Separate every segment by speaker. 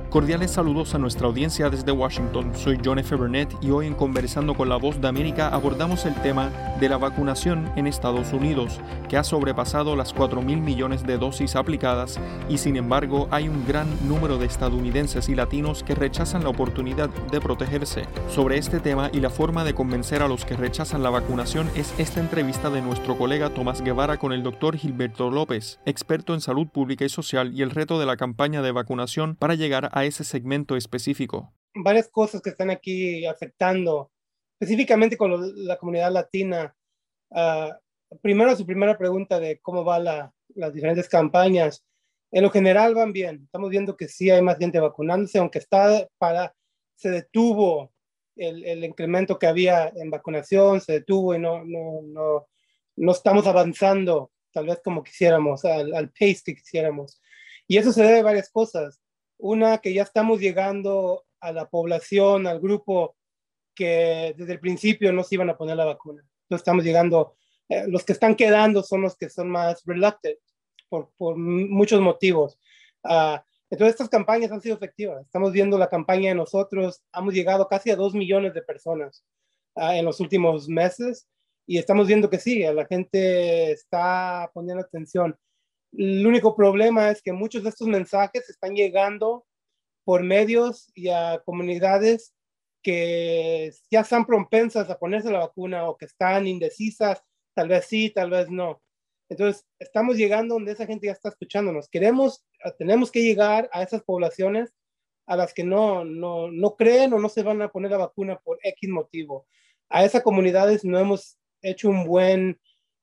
Speaker 1: Cordiales saludos a nuestra audiencia desde Washington. Soy John F. Burnett y hoy en Conversando con la Voz de América abordamos el tema de la vacunación en Estados Unidos, que ha sobrepasado las 4.000 millones de dosis aplicadas y sin embargo hay un gran número de estadounidenses y latinos que rechazan la oportunidad de protegerse. Sobre este tema y la forma de convencer a los que rechazan la vacunación es esta entrevista de nuestro colega Tomás Guevara con el Dr. Gilberto López, experto en salud pública y social y el reto de la campaña de vacunación para llegar a ese segmento específico.
Speaker 2: Varias cosas que están aquí afectando, específicamente con la comunidad latina. Primero, su primera pregunta de cómo van las diferentes campañas. En lo general van bien. Estamos viendo que sí hay más gente vacunándose, aunque se detuvo el incremento que había en vacunación, se detuvo y no estamos avanzando tal vez como quisiéramos, al pace que quisiéramos. Y eso se debe a varias cosas. Una, que ya estamos llegando a la población, al grupo que desde el principio no se iban a poner la vacuna. Entonces estamos llegando, los que están quedando son los que son más reluctant por muchos motivos. Entonces estas campañas han sido efectivas. Estamos viendo la campaña de nosotros, hemos llegado casi a 2 millones de personas en los últimos meses y estamos viendo que sí, la gente está poniendo atención. El único problema es que muchos de estos mensajes están llegando por medios y a comunidades que ya están propensas a ponerse la vacuna o que están indecisas, tal vez sí, tal vez no. Entonces, estamos llegando donde esa gente ya está escuchándonos. Tenemos que llegar a esas poblaciones a las que no creen o no se van a poner la vacuna por X motivo. A esas comunidades no hemos hecho un buen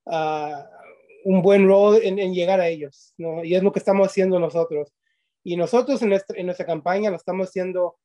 Speaker 2: rol en llegar a ellos, ¿no? Y es lo que estamos haciendo nosotros. Y nosotros en nuestra campaña lo estamos haciendo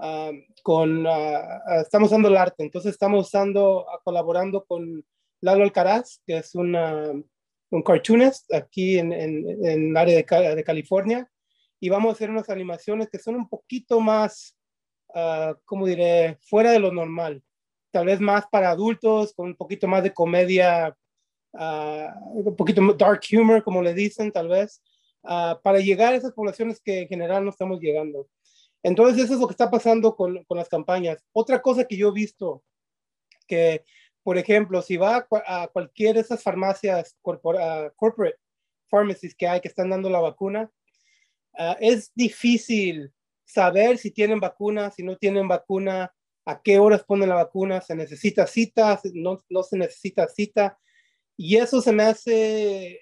Speaker 2: estamos usando el arte. Entonces estamos colaborando con Lalo Alcaraz, que es un cartoonist aquí en el área de California. Y vamos a hacer unas animaciones que son un poquito más, ¿cómo diré?, fuera de lo normal. Tal vez más para adultos, con un poquito más de comedia, un poquito dark humor, como le dicen, tal vez, para llegar a esas poblaciones que en general no estamos llegando. Entonces, eso es lo que está pasando con las campañas. Otra cosa que yo he visto, que, por ejemplo, si va a cualquiera de esas farmacias corporate pharmacies que están dando la vacuna, es difícil saber si tienen vacuna, si no tienen vacuna, a qué horas ponen la vacuna, se necesita cita, no se necesita cita. Y eso se me hace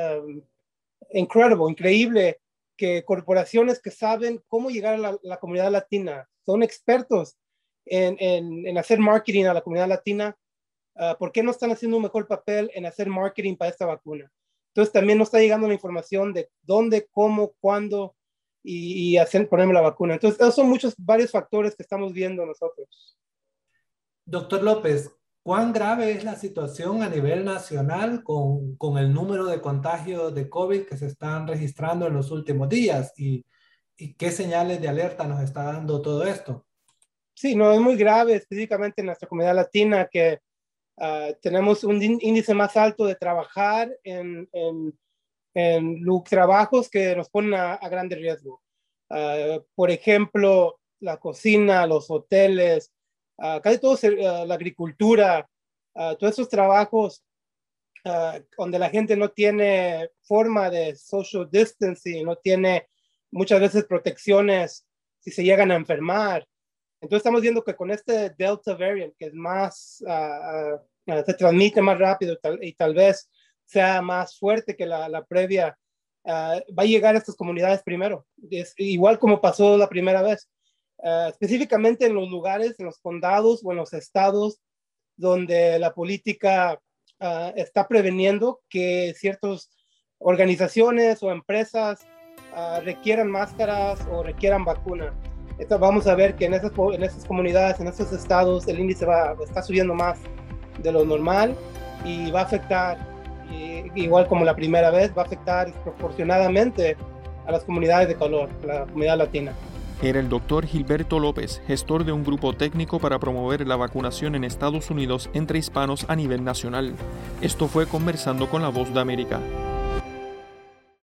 Speaker 2: increíble, que corporaciones que saben cómo llegar a la comunidad latina, son expertos en hacer marketing a la comunidad latina, ¿por qué no están haciendo un mejor papel en hacer marketing para esta vacuna? Entonces también no está llegando la información de dónde, cómo, cuándo y ponerme la vacuna. Entonces esos son varios factores que estamos viendo nosotros.
Speaker 3: Doctor López, ¿cuán grave es la situación a nivel nacional con el número de contagios de COVID que se están registrando en los últimos días? ¿Y qué señales de alerta nos está dando todo esto?
Speaker 2: Sí, no, es muy grave, específicamente en nuestra comunidad latina, que tenemos un índice más alto de trabajar en trabajos que nos ponen a grande riesgo. Por ejemplo, la cocina, los hoteles, casi todos, la agricultura, todos esos trabajos donde la gente no tiene forma de social distancing, no tiene muchas veces protecciones si se llegan a enfermar. Entonces estamos viendo que con este Delta variant, que es más, se transmite más rápido y tal vez sea más fuerte que la previa, va a llegar a estas comunidades primero, igual como pasó la primera vez. Específicamente en los lugares, en los condados o en los estados donde la política está preveniendo que ciertas organizaciones o empresas requieran máscaras o requieran vacuna. Vamos a ver que en esas comunidades, en esos estados, el índice está subiendo más de lo normal y va a afectar, igual como la primera vez, va a afectar proporcionadamente a las comunidades de color, la comunidad latina.
Speaker 1: Era el Dr. Gilberto López, gestor de un grupo técnico para promover la vacunación en Estados Unidos entre hispanos a nivel nacional. Esto fue Conversando con la Voz de América.